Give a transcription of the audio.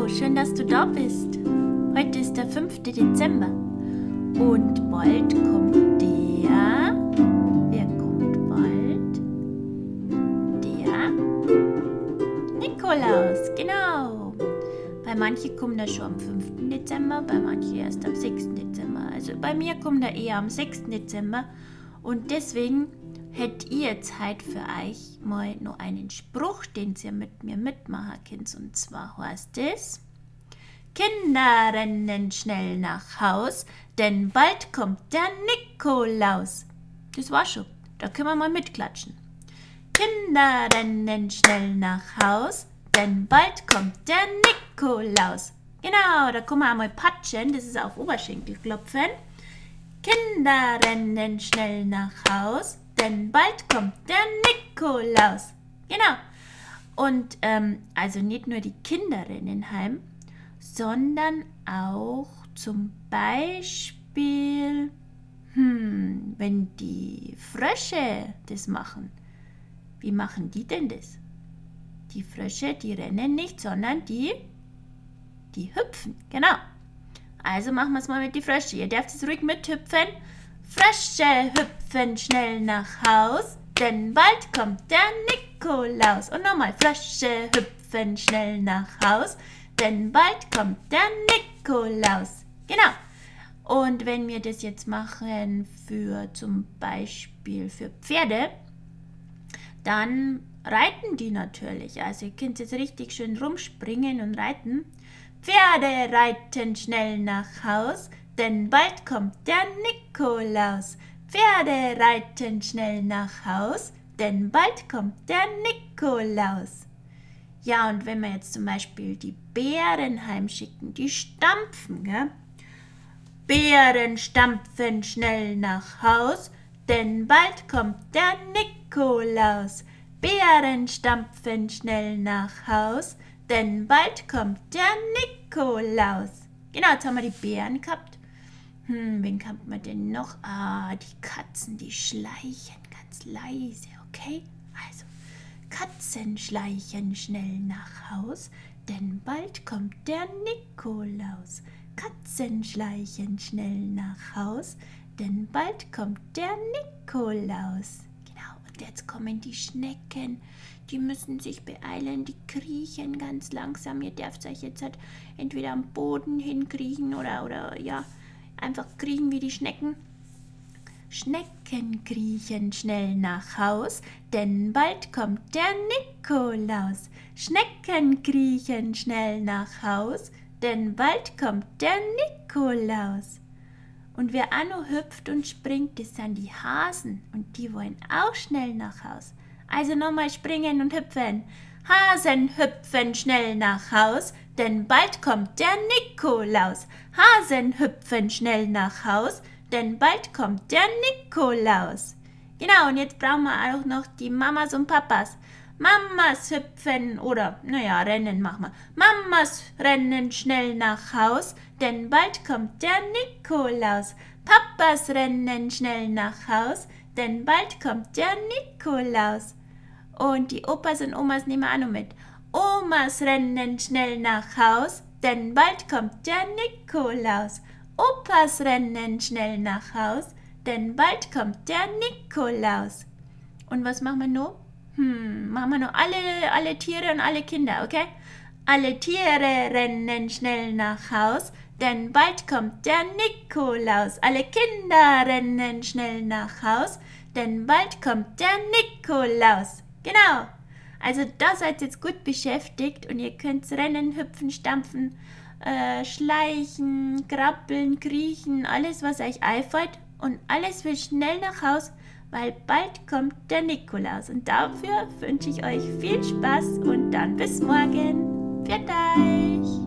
Hallo, schön, dass du da bist. Heute ist der 5. Dezember und bald kommt wer kommt bald? Der Nikolaus, genau. Bei manchen kommt er schon am 5. Dezember, bei manchen erst am 6. Dezember. Also bei mir kommt er eher am 6. Dezember und deswegen hätte ich jetzt heute für euch mal noch einen Spruch, den ihr mit mir mitmachen könnt. Und zwar heißt es: Kinder rennen schnell nach Haus, denn bald kommt der Nikolaus. Das war schon, da können wir mal mitklatschen. Kinder rennen schnell nach Haus, denn bald kommt der Nikolaus. Genau, da können wir einmal patschen, das ist auf Oberschenkel klopfen. Kinder rennen schnell nach Haus, denn bald kommt der Nikolaus. Genau. Und also nicht nur die Kinder rennen heim, sondern auch zum Beispiel, wenn die Frösche das machen. Wie machen die denn das? Die Frösche, die rennen nicht, sondern die hüpfen. Genau. Also machen wir es mal mit den Frösche. Ihr dürft es ruhig mithüpfen. Frösche hüpfen schnell nach Haus, denn bald kommt der Nikolaus. Und nochmal, Frösche hüpfen schnell nach Haus, denn bald kommt der Nikolaus. Genau. Und wenn wir das jetzt machen für zum Beispiel für Pferde, dann reiten die natürlich. Also ihr könnt jetzt richtig schön rumspringen und reiten. Pferde reiten schnell nach Haus, denn bald kommt der Nikolaus. Pferde reiten schnell nach Haus, denn bald kommt der Nikolaus. Ja, und wenn wir jetzt zum Beispiel die Bären heimschicken, die stampfen, gell? Bären stampfen schnell nach Haus, denn bald kommt der Nikolaus. Bären stampfen schnell nach Haus, denn bald kommt der Nikolaus. Genau, jetzt haben wir die Bären gehabt. Wen kann man denn noch? Die Katzen, die schleichen ganz leise, okay? Also, Katzen schleichen schnell nach Haus, denn bald kommt der Nikolaus. Katzen schleichen schnell nach Haus, denn bald kommt der Nikolaus. Genau, und jetzt kommen die Schnecken. Die müssen sich beeilen, die kriechen ganz langsam. Ihr dürft euch jetzt halt entweder am Boden hinkriechen oder ja, einfach kriechen wie die Schnecken. Schnecken kriechen schnell nach Haus, denn bald kommt der Nikolaus. Schnecken kriechen schnell nach Haus, denn bald kommt der Nikolaus. Und wer auch noch hüpft und springt, das sind die Hasen und die wollen auch schnell nach Haus. Also nochmal springen und hüpfen. Hasen hüpfen schnell nach Haus, denn bald kommt der Nikolaus. Hasen hüpfen schnell nach Haus, denn bald kommt der Nikolaus. Genau, und jetzt brauchen wir auch noch die Mamas und Papas. Mamas hüpfen rennen machen wir. Mamas rennen schnell nach Haus, denn bald kommt der Nikolaus. Papas rennen schnell nach Haus, denn bald kommt der Nikolaus. Und die Opas und Omas nehmen wir auch noch mit. Omas rennen schnell nach Haus, denn bald kommt der Nikolaus. Opas rennen schnell nach Haus, denn bald kommt der Nikolaus. Und was machen wir noch? Machen wir noch alle Tiere und alle Kinder, okay? Alle Tiere rennen schnell nach Haus, denn bald kommt der Nikolaus. Alle Kinder rennen schnell nach Haus, denn bald kommt der Nikolaus. Genau. Also da seid ihr jetzt gut beschäftigt und ihr könnt rennen, hüpfen, stampfen, schleichen, krabbeln, kriechen, alles was euch einfällt und alles will schnell nach Haus, weil bald kommt der Nikolaus. Und dafür wünsche ich euch viel Spaß und dann bis morgen. Pfiat euch!